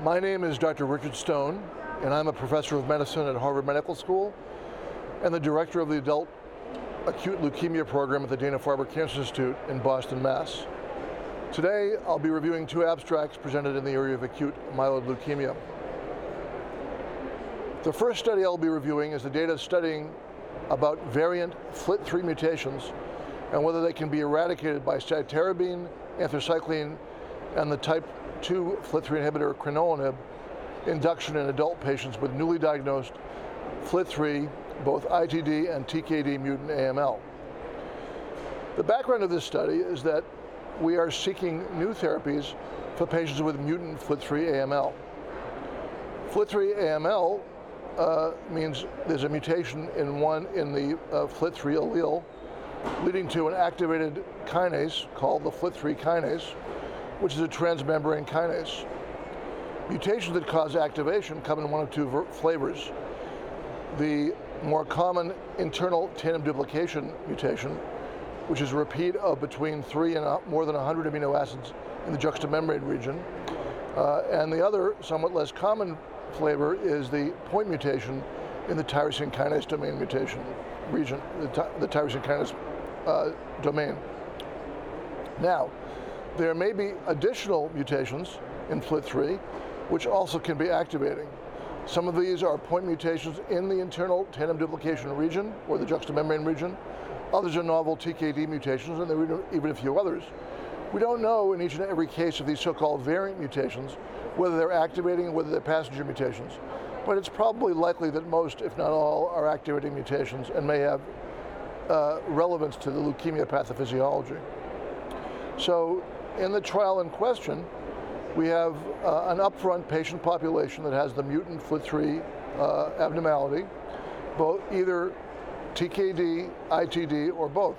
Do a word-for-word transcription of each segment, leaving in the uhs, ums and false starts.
My name is Doctor Richard Stone, and I'm a professor of medicine at Harvard Medical School and the director of the Adult Acute Leukemia Program at the Dana-Farber Cancer Institute in Boston, Mass. Today, I'll be reviewing two abstracts presented in the area of acute myeloid leukemia. The first study I'll be reviewing is the data studying about variant F L I T three mutations and whether they can be eradicated by cytarabine, anthracycline, and the type two F L I T three inhibitor crenolanib induction in adult patients with newly diagnosed F L I T three, both I T D and T K D mutant A M L. The background of this study is that we are seeking new therapies for patients with mutant F L I T three A M L. F L I T three A M L uh, means there's a mutation in one in the uh, F L I T three allele, leading to an activated kinase called the F L I T three kinase, which is a transmembrane kinase. Mutations that cause activation come in one of two flavors. The more common internal tandem duplication mutation, which is a repeat of between three and more than one hundred amino acids in the juxtamembrane region. Uh, and the other, somewhat less common flavor is the point mutation in the tyrosine kinase domain mutation region, the, ty the tyrosine kinase uh, domain. Now, there may be additional mutations in F L I T three, which also can be activating. Some of these are point mutations in the internal tandem duplication region, or the juxtamembrane region. Others are novel T K D mutations, and there are even a few others. We don't know in each and every case of these so-called variant mutations whether they're activating or whether they're passenger mutations. But it's probably likely that most, if not all, are activating mutations and may have uh, relevance to the leukemia pathophysiology. So in the trial in question, we have uh, an upfront patient population that has the mutant F L I T three uh, abnormality, both either T K D, I T D, or both.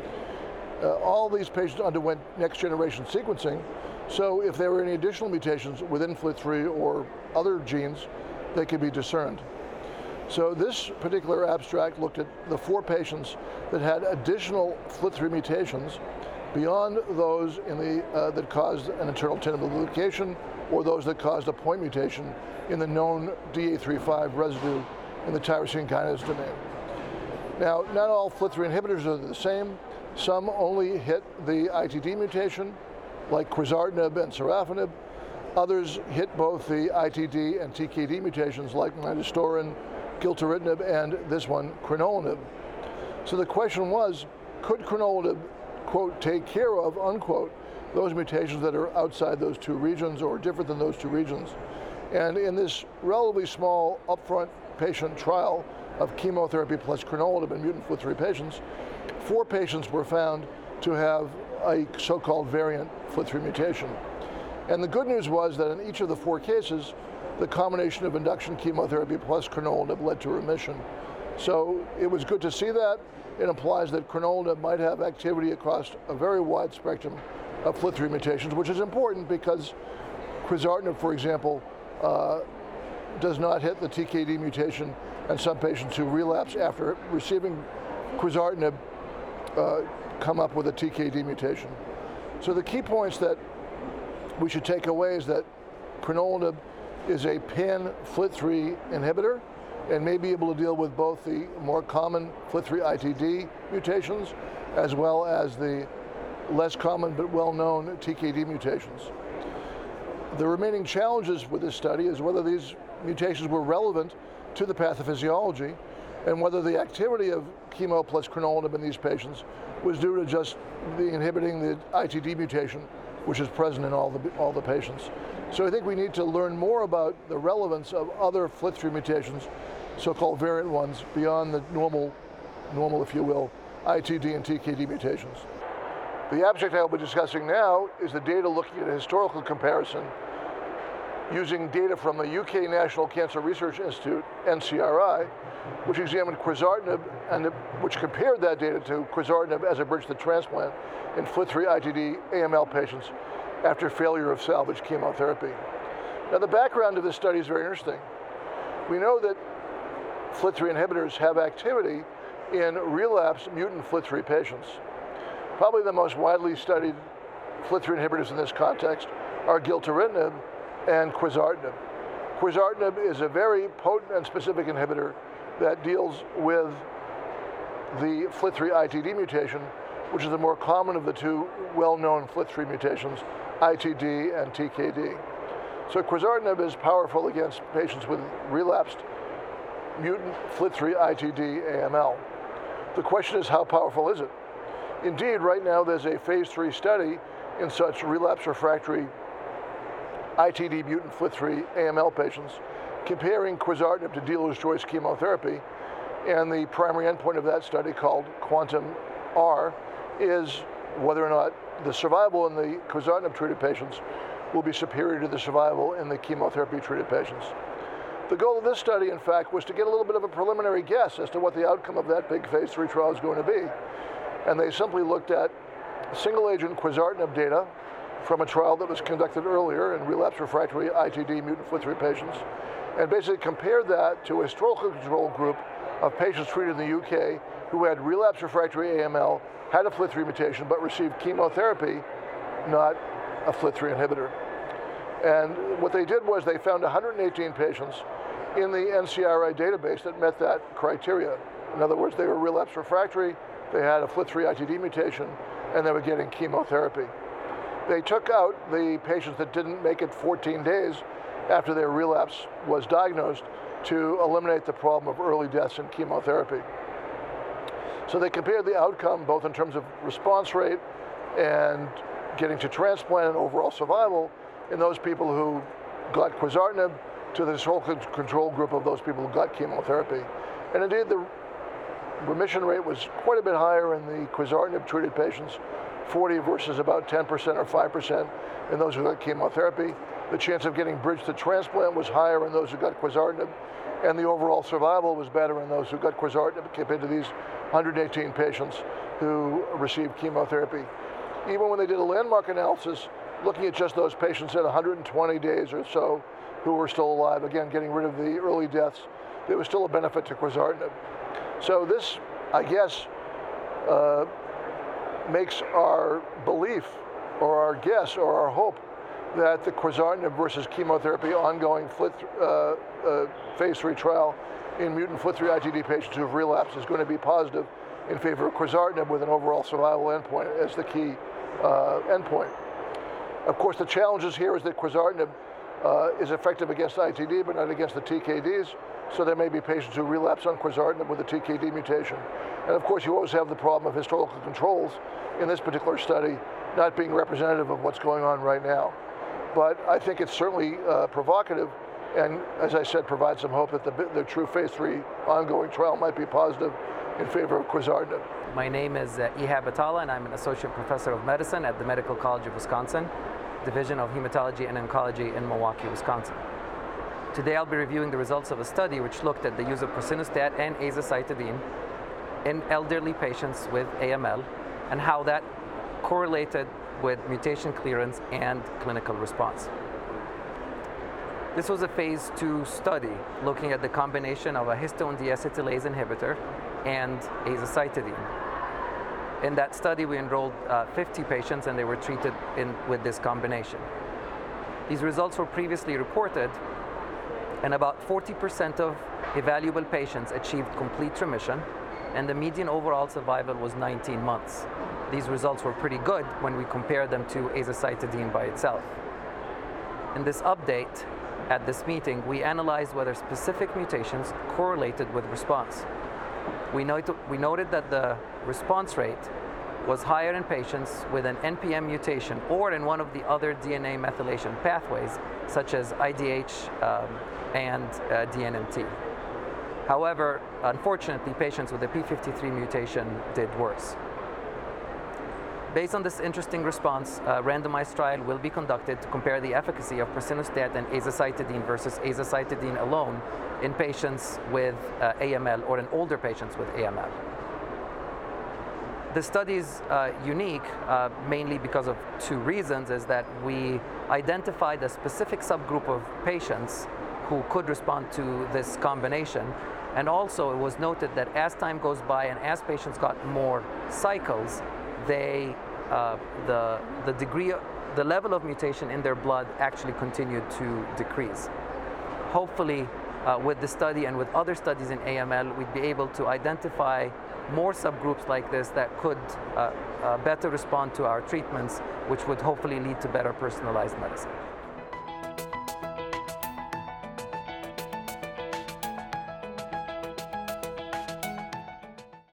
Uh, all these patients underwent next generation sequencing, so if there were any additional mutations within F L I T three or other genes, they could be discerned. So this particular abstract looked at the four patients that had additional F L I T three mutations beyond those in the, uh, that caused an internal tandem duplication or those that caused a point mutation in the known D A three five residue in the tyrosine kinase domain. Now, not all F L I T three inhibitors are the same. Some only hit the I T D mutation, like quizartinib and sorafenib. Others hit both the I T D and T K D mutations, like midostaurin, gilteritinib, and this one, crenolanib. So the question was, could crenolanib, quote, take care of, unquote, those mutations that are outside those two regions or different than those two regions? And in this relatively small upfront patient trial of chemotherapy plus crenolanib in mutant F L I T three patients, four patients were found to have a so-called variant F L I T three mutation. And the good news was that in each of the four cases, the combination of induction chemotherapy plus crenolanib led to remission. So it was good to see that. It implies that crenolanib might have activity across a very wide spectrum of F L I T three mutations, which is important because quizartinib, for example, uh, does not hit the T K D mutation, and some patients who relapse after receiving quizartinib uh, come up with a T K D mutation. So the key points that we should take away is that crenolanib is a pan F L I T three inhibitor and may be able to deal with both the more common F L I T three I T D mutations as well as the less common but well-known T K D mutations. The remaining challenges with this study is whether these mutations were relevant to the pathophysiology and whether the activity of chemo plus crenolanib in these patients was due to just the inhibiting the I T D mutation, which is present in all the, all the patients. So I think we need to learn more about the relevance of other F L I T three mutations, so-called variant ones, beyond the normal, normal, if you will, I T D and T K D mutations. The abstract I will be discussing now is the data looking at a historical comparison using data from the U K National Cancer Research Institute, N C R I, which examined quizartinib and which compared that data to quizartinib as a bridge to transplant in F L I T three I T D A M L patients after failure of salvage chemotherapy. Now, the background of this study is very interesting. We know that F L I T three inhibitors have activity in relapsed mutant F L I T three patients. Probably the most widely studied F L I T three inhibitors in this context are gilteritinib and quizartinib. Quizartinib is a very potent and specific inhibitor that deals with the F L T three I T D mutation, which is the more common of the two well-known F L T three mutations, I T D and T K D. So quizartinib is powerful against patients with relapsed mutant F L T three I T D A M L. The question is, how powerful is it? Indeed, right now there's a phase three study in such relapse refractory I T D mutant F L T three A M L patients comparing quizartinib to dealer's choice chemotherapy, and the primary endpoint of that study, called QUANTUM-R, is whether or not the survival in the quizartinib-treated patients will be superior to the survival in the chemotherapy-treated patients. The goal of this study, in fact, was to get a little bit of a preliminary guess as to what the outcome of that big phase three trial is going to be. And they simply looked at single-agent quizartinib data from a trial that was conducted earlier in relapsed refractory I T D mutant F L T three patients, and basically compared that to a historical control group of patients treated in the U K who had relapsed refractory A M L, had a F L T three mutation, but received chemotherapy, not a F L T three inhibitor. And what they did was they found one hundred eighteen patients in the N C R I database that met that criteria. In other words, they were relapsed refractory, they had a F L T three I T D mutation, and they were getting chemotherapy. They took out the patients that didn't make it fourteen days after their relapse was diagnosed to eliminate the problem of early deaths in chemotherapy. So they compared the outcome both in terms of response rate and getting to transplant and overall survival in those people who got quizartinib to the historical control group of those people who got chemotherapy. And indeed, the remission rate was quite a bit higher in the quizartinib-treated patients, forty versus about ten percent or five percent in those who got chemotherapy. The chance of getting bridged to transplant was higher in those who got quizartinib, and the overall survival was better in those who got quizartinib compared to these one hundred eighteen patients who received chemotherapy. Even when they did a landmark analysis, looking at just those patients at one hundred twenty days or so who were still alive, again, getting rid of the early deaths, there was still a benefit to quizartinib. So this, I guess, uh, makes our belief or our guess or our hope that the quizartinib versus chemotherapy ongoing F L T, uh, uh, phase three trial in mutant F L T three I T D patients who have relapsed is going to be positive in favor of quizartinib with an overall survival endpoint as the key uh, endpoint. Of course, the challenges here is that quizartinib uh, is effective against I T D but not against the T K Ds, so there may be patients who relapse on quizartinib with a T K D mutation. And of course, you always have the problem of historical controls in this particular study not being representative of what's going on right now. But I think it's certainly uh, provocative, and as I said, provides some hope that the, the true phase three ongoing trial might be positive in favor of quizartinib. My name is uh, Ihab Atala, and I'm an associate professor of medicine at the Medical College of Wisconsin, Division of Hematology and Oncology in Milwaukee, Wisconsin. Today I'll be reviewing the results of a study which looked at the use of prasinostat and azacitidine in elderly patients with A M L and how that correlated with mutation clearance and clinical response. This was a phase two study looking at the combination of a histone deacetylase inhibitor and azacitidine. In that study, we enrolled uh, fifty patients and they were treated in, with this combination. These results were previously reported, and about forty percent of evaluable patients achieved complete remission, and the median overall survival was nineteen months. These results were pretty good when we compared them to azacitidine by itself. In this update, at this meeting, we analyzed whether specific mutations correlated with response. We, noted, we noted that the response rate was higher in patients with an N P M mutation or in one of the other D N A methylation pathways, such as I D H um, and uh, D N M T. However, unfortunately, patients with the P fifty-three mutation did worse. Based on this interesting response, a randomized trial will be conducted to compare the efficacy of prasinostat and azacitidine versus azacitidine alone in patients with uh, A M L or in older patients with A M L. The study is uh, unique uh, mainly because of two reasons, is that we identified a specific subgroup of patients who could respond to this combination, and also it was noted that as time goes by and as patients got more cycles, they, uh, the, the degree the level of mutation in their blood actually continued to decrease. Hopefully, uh, with this study and with other studies in A M L, we'd be able to identify more subgroups like this that could uh, uh, better respond to our treatments, which would hopefully lead to better personalized medicine.